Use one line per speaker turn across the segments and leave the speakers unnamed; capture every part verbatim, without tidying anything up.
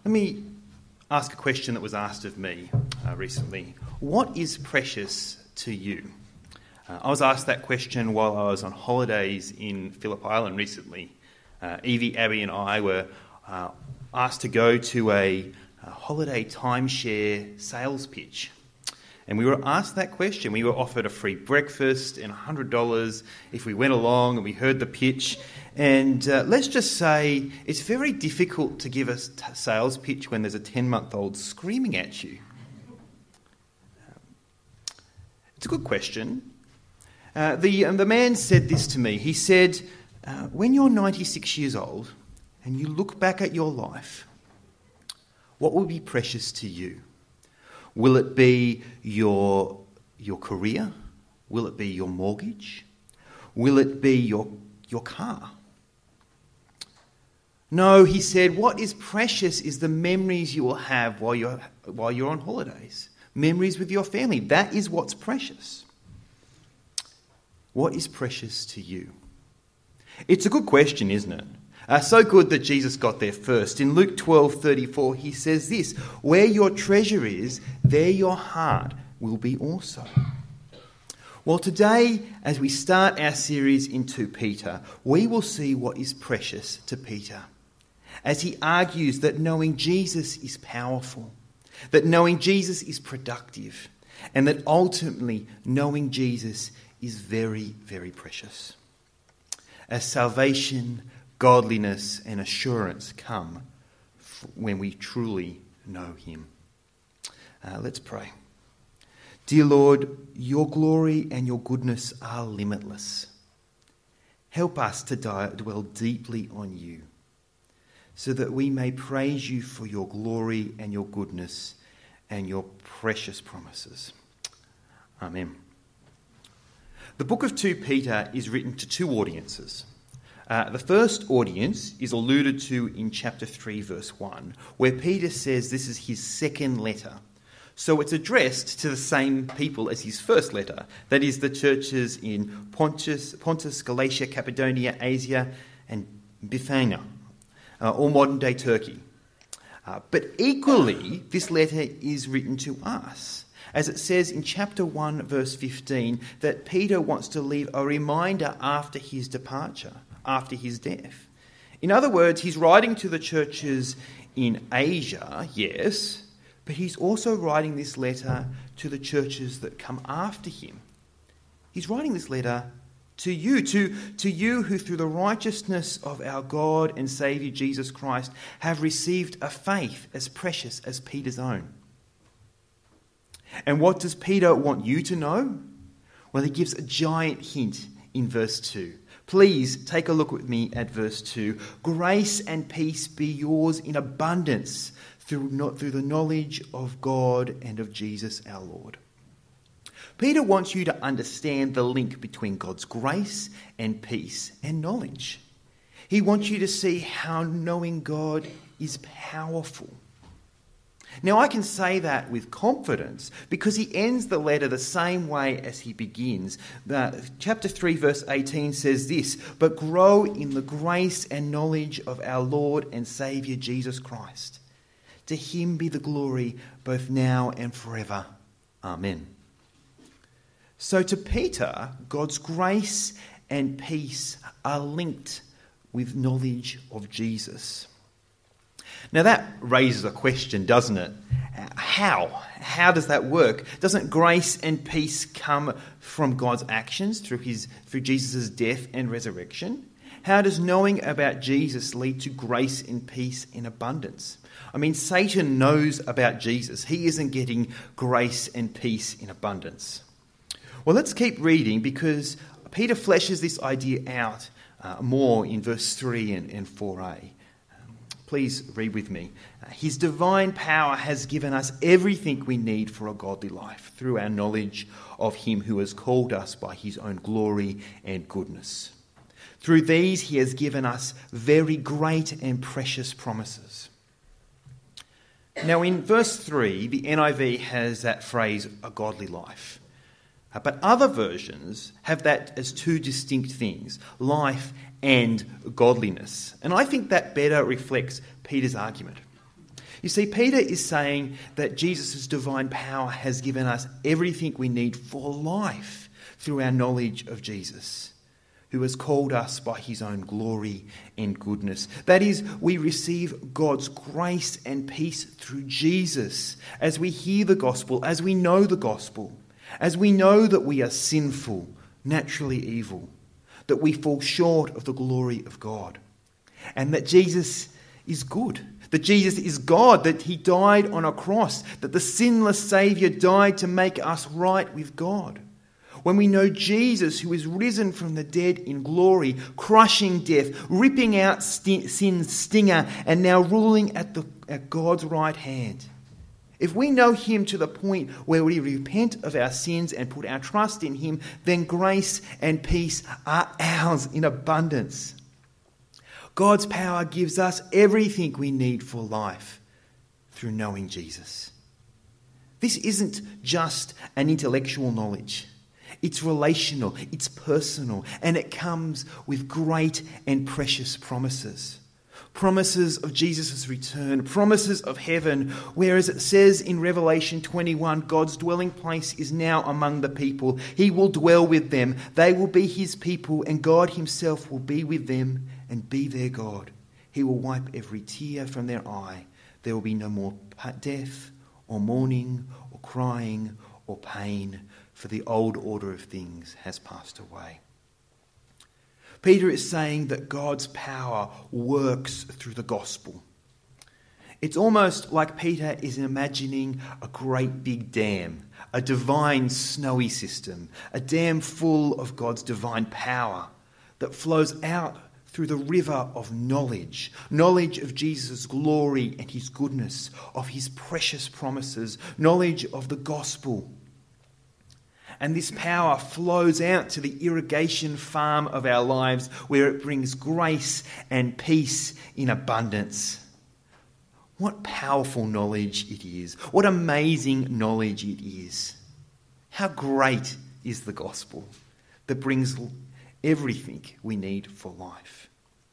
Let me ask a question that was asked of me uh, recently. What is precious to you? Uh, I was asked that question while I was on holidays in Phillip Island recently. Uh, Evie, Abby and I were uh, asked to go to a, a holiday timeshare sales pitch. And we were asked that question. We were offered a free breakfast and one hundred dollars if we went along and we heard the pitch. And uh, let's just say it's very difficult to give a t- sales pitch when there's a ten-month-old screaming at you. It's a good question. Uh, the, um, the man said this to me. He said, uh, when you're ninety-six years old and you look back at your life, what will be precious to you? Will it be your, your career? Will it be your mortgage? Will it be your, your car? No, he said, what is precious is the memories you will have while you're, while you're on holidays. Memories with your family. That is what's precious. What is precious to you? It's a good question, isn't it? Uh, so good that Jesus got there first. In Luke twelve thirty-four, he says this, where your treasure is, there your heart will be also. Well, today, as we start our series into Peter, we will see what is precious to Peter, as he argues that knowing Jesus is powerful, that knowing Jesus is productive, and that ultimately knowing Jesus is very, very precious. As salvation, godliness and assurance come when we truly know him. Uh, let's pray. Dear Lord, your glory and your goodness are limitless. Help us to dwell deeply on you so that we may praise you for your glory and your goodness and your precious promises. Amen. The book of Second Peter is written to two audiences. Uh, the first audience is alluded to in chapter three, verse one, where Peter says this is his second letter. So it's addressed to the same people as his first letter, that is, the churches in Pontus, Pontus, Galatia, Cappadocia, Asia, and Bithynia, uh, or modern-day Turkey. Uh, but equally, this letter is written to us, as it says in chapter one, verse fifteen, that Peter wants to leave a reminder after his departure, after his death. In other words, he's writing to the churches in Asia, yes, but he's also writing this letter to the churches that come after him. He's writing this letter to you, to, to you who through the righteousness of our God and Saviour Jesus Christ have received a faith as precious as Peter's own. And what does Peter want you to know? Well, he gives a giant hint in verse two. Please take a look with me at verse two. Grace and peace be yours in abundance through, not, through the knowledge of God and of Jesus our Lord. Peter wants you to understand the link between God's grace and peace and knowledge. He wants you to see how knowing God is powerful. Now, I can say that with confidence because he ends the letter the same way as he begins. Uh, chapter three, verse eighteen says this, but grow in the grace and knowledge of our Lord and Saviour Jesus Christ. To him be the glory both now and forever. Amen. So to Peter, God's grace and peace are linked with knowledge of Jesus. Now that raises a question, doesn't it? How? How does that work? Doesn't grace and peace come from God's actions through his through Jesus' death and resurrection? How does knowing about Jesus lead to grace and peace in abundance? I mean, Satan knows about Jesus. He isn't getting grace and peace in abundance. Well, let's keep reading because Peter fleshes this idea out uh, more in verse three and, and four a. Please read with me. His divine power has given us everything we need for a godly life through our knowledge of him who has called us by his own glory and goodness. Through these he has given us very great and precious promises. Now in verse three, the N I V has that phrase, a godly life. But other versions have that as two distinct things, life and godliness. And I think that better reflects Peter's argument. You see, Peter is saying that Jesus' divine power has given us everything we need for life through our knowledge of Jesus, who has called us by his own glory and goodness. That is, we receive God's grace and peace through Jesus as we hear the gospel, as we know the gospel, as we know that we are sinful, naturally evil, that we fall short of the glory of God, and that Jesus is good, that Jesus is God, that he died on a cross, that the sinless Saviour died to make us right with God. When we know Jesus, who is risen from the dead in glory, crushing death, ripping out st- sin's stinger, and now ruling at, the, at God's right hand. If we know him to the point where we repent of our sins and put our trust in him, then grace and peace are ours in abundance. God's power gives us everything we need for life through knowing Jesus. This isn't just an intellectual knowledge. It's relational, it's personal, and it comes with great and precious promises. Promises of Jesus' return, promises of heaven, whereas it says in Revelation twenty-one, God's dwelling place is now among the people. He will dwell with them. They will be his people, and God himself will be with them and be their God. He will wipe every tear from their eye. There will be no more death or mourning or crying or pain, for the old order of things has passed away. Peter is saying that God's power works through the gospel. It's almost like Peter is imagining a great big dam, a divine snowy system, a dam full of God's divine power that flows out through the river of knowledge, knowledge of Jesus' glory and his goodness, of his precious promises, knowledge of the gospel. And this power flows out to the irrigation farm of our lives, where it brings grace and peace in abundance. What powerful knowledge it is. What amazing knowledge it is. How great is the gospel that brings everything we need for life.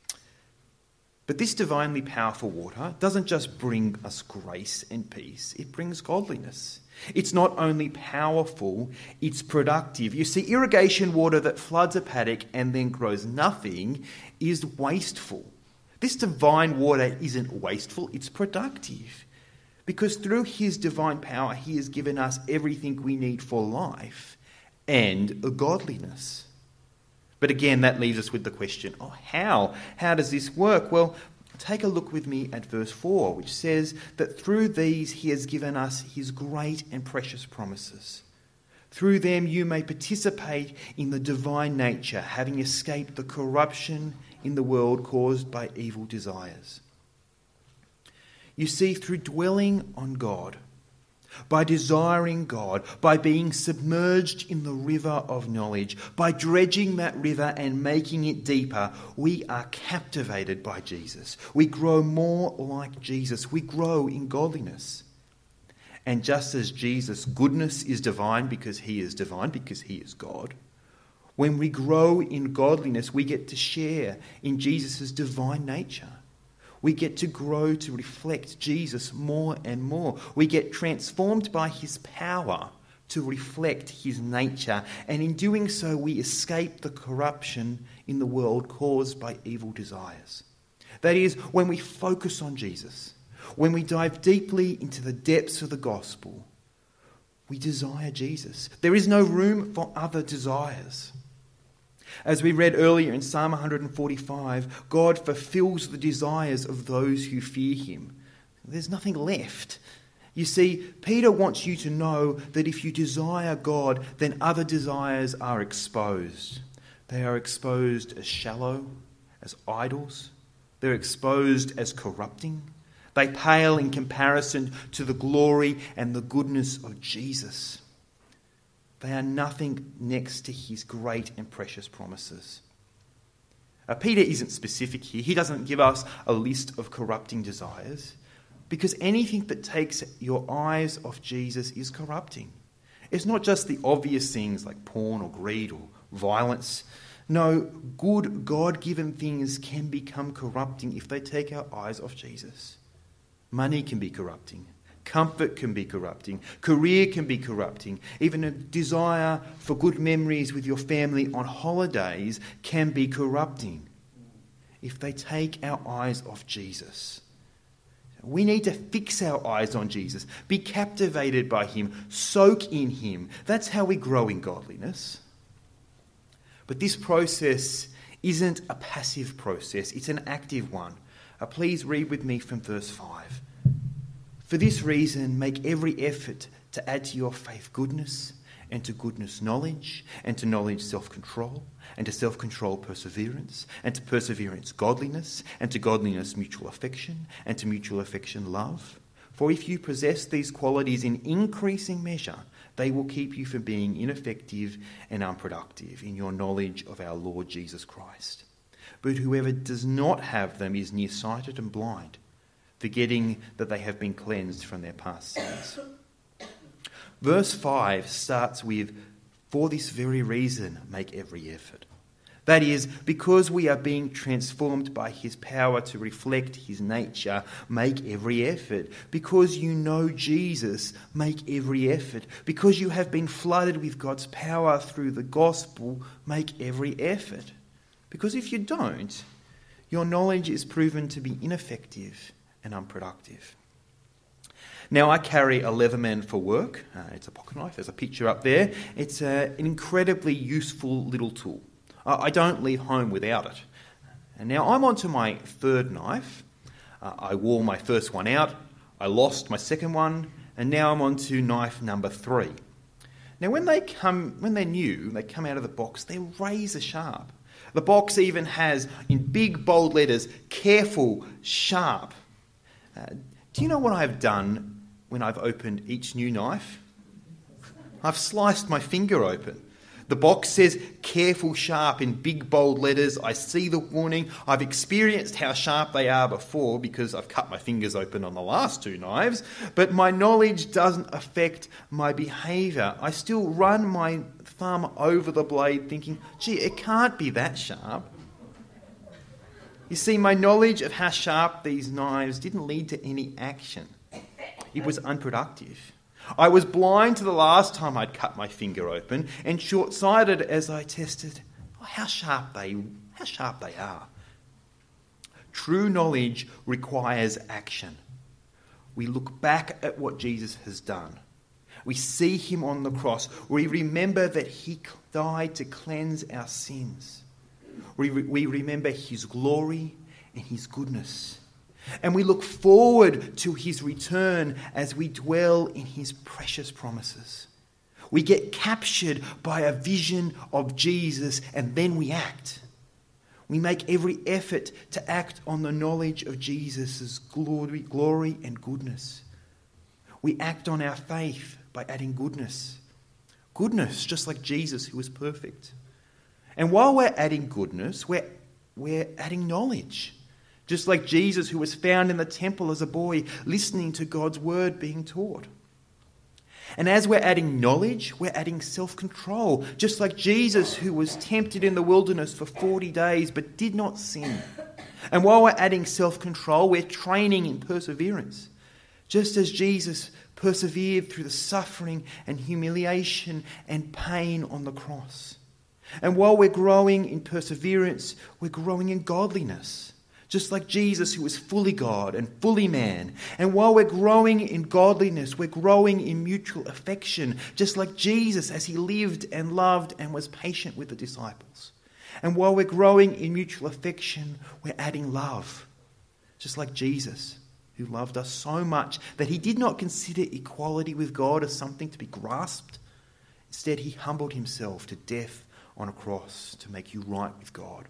But this divinely powerful water doesn't just bring us grace and peace, it brings godliness. It's not only powerful, it's productive. You see, irrigation water that floods a paddock and then grows nothing is wasteful. This divine water isn't wasteful, it's productive. Because through his divine power, he has given us everything we need for life and a godliness. But again, that leaves us with the question, oh, how? How does this work? Well, take a look with me at verse four, which says that through these he has given us his great and precious promises. Through them you may participate in the divine nature, having escaped the corruption in the world caused by evil desires. You see, through dwelling on God, by desiring God, by being submerged in the river of knowledge, by dredging that river and making it deeper, we are captivated by Jesus. We grow more like Jesus. We grow in godliness. And just as Jesus' goodness is divine because he is divine, because he is God, when we grow in godliness, we get to share in Jesus' divine nature. We get to grow to reflect Jesus more and more. We get transformed by his power to reflect his nature. And in doing so, we escape the corruption in the world caused by evil desires. That is, when we focus on Jesus, when we dive deeply into the depths of the gospel, we desire Jesus. There is no room for other desires. As we read earlier in Psalm one forty-five, God fulfills the desires of those who fear him. There's nothing left. You see, Peter wants you to know that if you desire God, then other desires are exposed. They are exposed as shallow, as idols. They're exposed as corrupting. They pale in comparison to the glory and the goodness of Jesus. They are nothing next to his great and precious promises. Uh, Peter isn't specific here. He doesn't give us a list of corrupting desires, because anything that takes your eyes off Jesus is corrupting. It's not just the obvious things like porn or greed or violence. No, good God-given things can become corrupting if they take our eyes off Jesus. Money can be corrupting. Comfort can be corrupting. Career can be corrupting. Even a desire for good memories with your family on holidays can be corrupting if they take our eyes off Jesus. We need to fix our eyes on Jesus, be captivated by him, soak in him. That's how we grow in godliness. But this process isn't a passive process, it's an active one. Uh, please read with me from verse five. For this reason, make every effort to add to your faith goodness, and to goodness knowledge, and to knowledge self-control, and to self-control perseverance, and to perseverance godliness, and to godliness mutual affection, and to mutual affection love. For if you possess these qualities in increasing measure, they will keep you from being ineffective and unproductive in your knowledge of our Lord Jesus Christ. But whoever does not have them is nearsighted and blind, forgetting that they have been cleansed from their past sins. Verse five starts with, for this very reason, make every effort. That is, because we are being transformed by his power to reflect his nature, make every effort. Because you know Jesus, make every effort. Because you have been flooded with God's power through the gospel, make every effort. Because if you don't, your knowledge is proven to be ineffective and unproductive. Now, I carry a Leatherman for work. Uh, it's a pocket knife. There's a picture up there. It's uh, an incredibly useful little tool. Uh, I don't leave home without it. And now I'm on to my third knife. Uh, I wore my first one out. I lost my second one. And now I'm on to knife number three. Now, when they come, when they're new, they come out of the box, they're razor sharp. The box even has, in big bold letters, careful, sharp. Uh, do you know what I've done when I've opened each new knife? I've sliced my finger open. The box says careful, sharp in big bold letters. I see the warning. I've experienced how sharp they are before because I've cut my fingers open on the last two knives. But my knowledge doesn't affect my behaviour. I still run my thumb over the blade thinking, gee, it can't be that sharp. You see, my knowledge of how sharp these knives didn't lead to any action. It was unproductive. I was blind to the last time I'd cut my finger open and short-sighted as I tested how sharp they, how sharp they are. True knowledge requires action. We look back at what Jesus has done. We see him on the cross. We remember that he died to cleanse our sins. We, re- we remember his glory and his goodness. And we look forward to his return as we dwell in his precious promises. We get captured by a vision of Jesus and then we act. We make every effort to act on the knowledge of Jesus' glory, glory and goodness. We act on our faith by adding goodness. Goodness, just like Jesus, who was perfect. And while we're adding goodness, we're, we're adding knowledge. Just like Jesus, who was found in the temple as a boy, listening to God's word being taught. And as we're adding knowledge, we're adding self-control. Just like Jesus, who was tempted in the wilderness for forty days but did not sin. And while we're adding self-control, we're training in perseverance. Just as Jesus persevered through the suffering and humiliation and pain on the cross. And while we're growing in perseverance, we're growing in godliness. Just like Jesus, who was fully God and fully man. And while we're growing in godliness, we're growing in mutual affection. Just like Jesus, as he lived and loved and was patient with the disciples. And while we're growing in mutual affection, we're adding love. Just like Jesus, who loved us so much that he did not consider equality with God as something to be grasped. Instead, he humbled himself to death on a cross to make you right with God.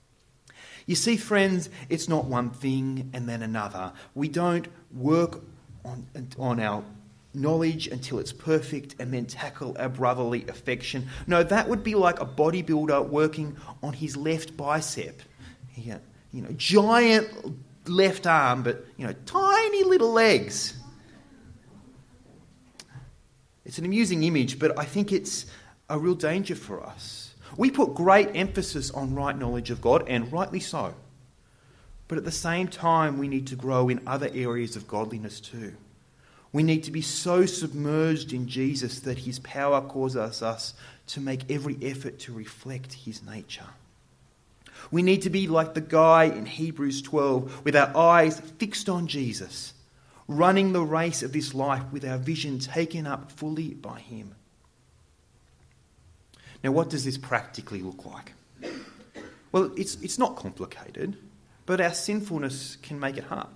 You see, friends, it's not one thing and then another. We don't work on, on our knowledge until it's perfect and then tackle our brotherly affection. No, that would be like a bodybuilder working on his left bicep. He, you know, giant left arm, but, you know, tiny little legs. It's an amusing image, but I think it's a real danger for us. We put great emphasis on right knowledge of God, and rightly so. But at the same time, we need to grow in other areas of godliness too. We need to be so submerged in Jesus that his power causes us to make every effort to reflect his nature. We need to be like the guy in Hebrews twelve, with our eyes fixed on Jesus, running the race of this life with our vision taken up fully by him. Now, what does this practically look like? Well, it's, it's not complicated, but our sinfulness can make it hard.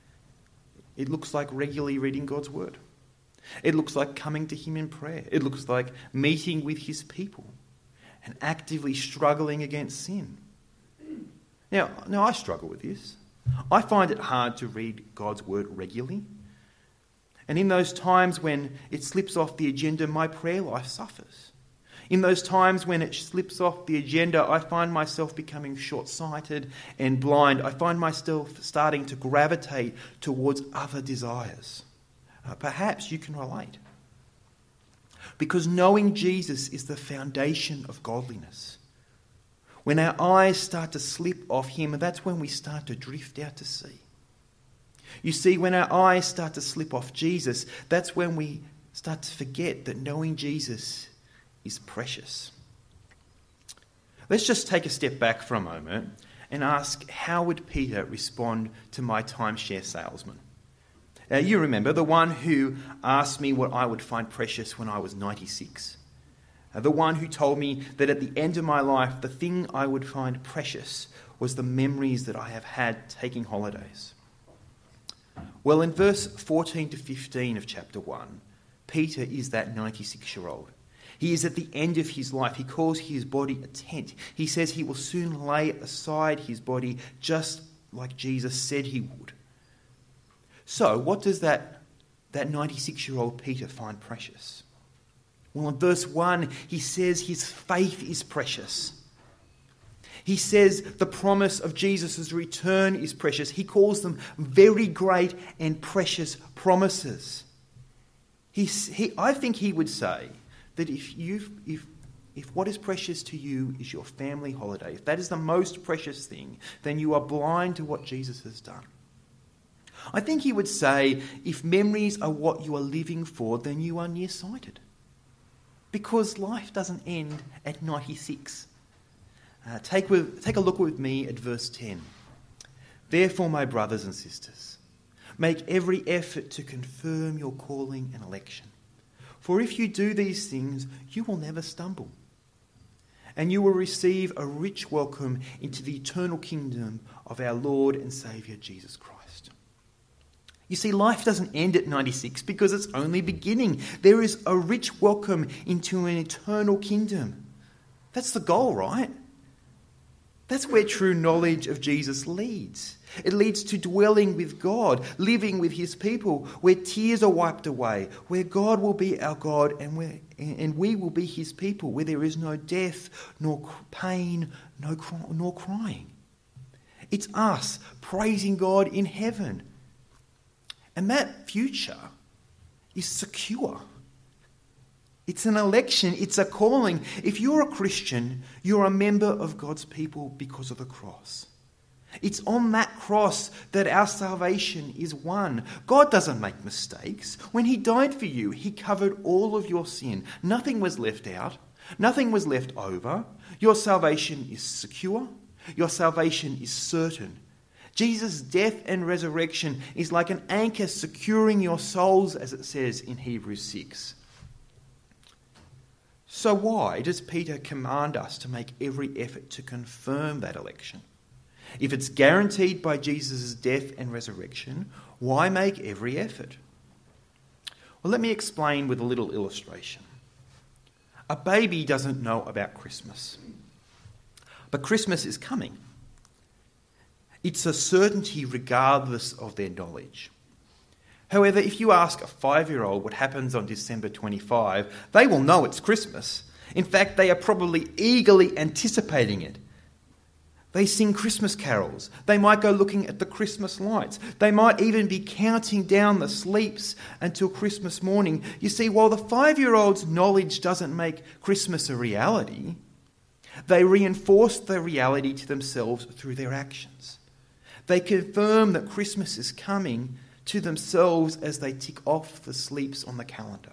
It looks like regularly reading God's word. It looks like coming to him in prayer. It looks like meeting with his people and actively struggling against sin. Now, now, I struggle with this. I find it hard to read God's word regularly. And in those times when it slips off the agenda, my prayer life suffers. In those times when it slips off the agenda, I find myself becoming short-sighted and blind. I find myself starting to gravitate towards other desires. Uh, perhaps you can relate. Because knowing Jesus is the foundation of godliness. When our eyes start to slip off him, that's when we start to drift out to sea. You see, when our eyes start to slip off Jesus, that's when we start to forget that knowing Jesus is precious. Let's just take a step back for a moment and ask, how would Peter respond to my timeshare salesman? Uh, you remember, the one who asked me what I would find precious when I was ninety-six. Uh, the one who told me that at the end of my life, the thing I would find precious was the memories that I have had taking holidays. Well, in verse fourteen to fifteen of chapter one, Peter is that ninety-six-year-old. He is at the end of his life. He calls his body a tent. He says he will soon lay aside his body just like Jesus said he would. So, what does that, that ninety-six-year-old Peter find precious? Well, in verse one, he says his faith is precious. He says the promise of Jesus' return is precious. He calls them very great and precious promises. He, he, I think he would say that if you, if, if what is precious to you is your family holiday, if that is the most precious thing, then you are blind to what Jesus has done. I think he would say, if memories are what you are living for, then you are nearsighted. Because life doesn't end at ninety-six. Uh, take, with, take a look with me at verse ten. Therefore, my brothers and sisters, make every effort to confirm your calling and election. For if you do these things, you will never stumble. And you will receive a rich welcome into the eternal kingdom of our Lord and Saviour Jesus Christ. You see, life doesn't end at ninety-six because it's only beginning. There is a rich welcome into an eternal kingdom. That's the goal, right? That's where true knowledge of Jesus leads. It leads to dwelling with God, living with his people, where tears are wiped away, where God will be our God and, where, and we will be his people, where there is no death, nor pain, no, nor crying. It's us praising God in heaven. And that future is secure. It's an election. It's a calling. If you're a Christian, you're a member of God's people because of the cross. It's on that cross that our salvation is won. God doesn't make mistakes. When he died for you, he covered all of your sin. Nothing was left out. Nothing was left over. Your salvation is secure. Your salvation is certain. Jesus' death and resurrection is like an anchor securing your souls, as it says in Hebrews six. So why does Peter command us to make every effort to confirm that election? If it's guaranteed by Jesus' death and resurrection, why make every effort? Well, let me explain with a little illustration. A baby doesn't know about Christmas, but Christmas is coming. It's a certainty regardless of their knowledge. However, if you ask a five-year-old what happens on December twenty-fifth, they will know it's Christmas. In fact, they are probably eagerly anticipating it. They sing Christmas carols. They might go looking at the Christmas lights. They might even be counting down the sleeps until Christmas morning. You see, while the five-year-old's knowledge doesn't make Christmas a reality, they reinforce the reality to themselves through their actions. They confirm that Christmas is coming to themselves as they tick off the sleeps on the calendar.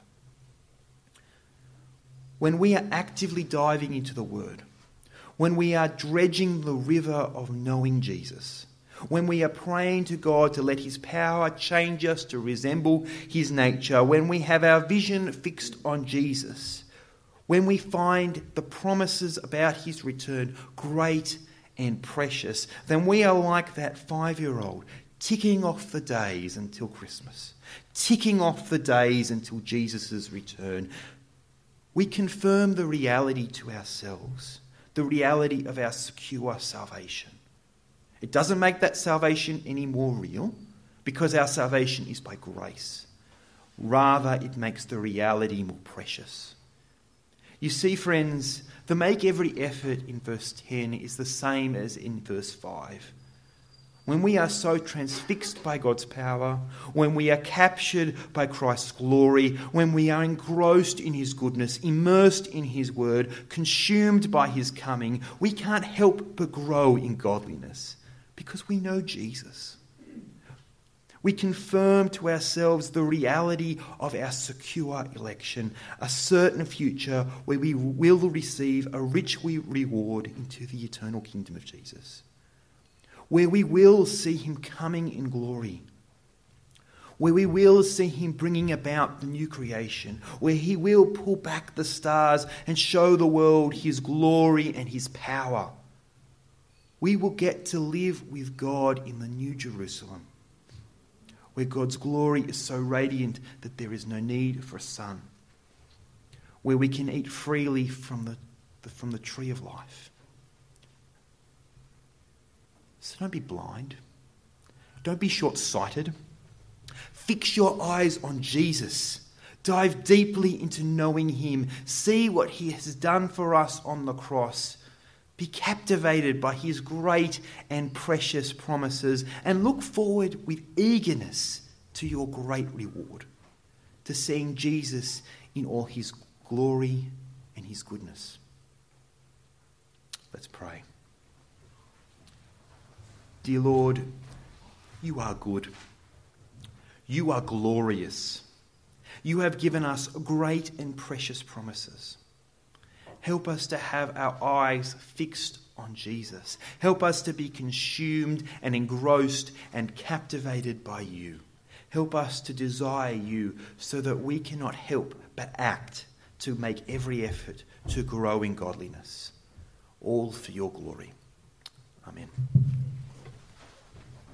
When we are actively diving into the Word, when we are dredging the river of knowing Jesus, when we are praying to God to let his power change us to resemble his nature, when we have our vision fixed on Jesus, when we find the promises about his return great and precious, then we are like that five-year-old ticking off the days until Christmas, ticking off the days until Jesus' return. We confirm the reality to ourselves, the reality of our secure salvation. It doesn't make that salvation any more real because our salvation is by grace. Rather, it makes the reality more precious. You see, friends, the make every effort in verse ten is the same as in verse five. When we are so transfixed by God's power, when we are captured by Christ's glory, when we are engrossed in his goodness, immersed in his word, consumed by his coming, we can't help but grow in godliness because we know Jesus. We confirm to ourselves the reality of our secure election, a certain future where we will receive a rich reward into the eternal kingdom of Jesus, where we will see him coming in glory, where we will see him bringing about the new creation, where he will pull back the stars and show the world his glory and his power. We will get to live with God in the New Jerusalem, where God's glory is so radiant that there is no need for a sun, where we can eat freely from the, the, from the tree of life. So don't be blind. Don't be short-sighted. Fix your eyes on Jesus. Dive deeply into knowing him. See what he has done for us on the cross. Be captivated by his great and precious promises and look forward with eagerness to your great reward, to seeing Jesus in all his glory and his goodness. Let's pray. Dear Lord, you are good. You are glorious. You have given us great and precious promises. Help us to have our eyes fixed on Jesus. Help us to be consumed and engrossed and captivated by you. Help us to desire you so that we cannot help but act to make every effort to grow in godliness. All for your glory. Amen.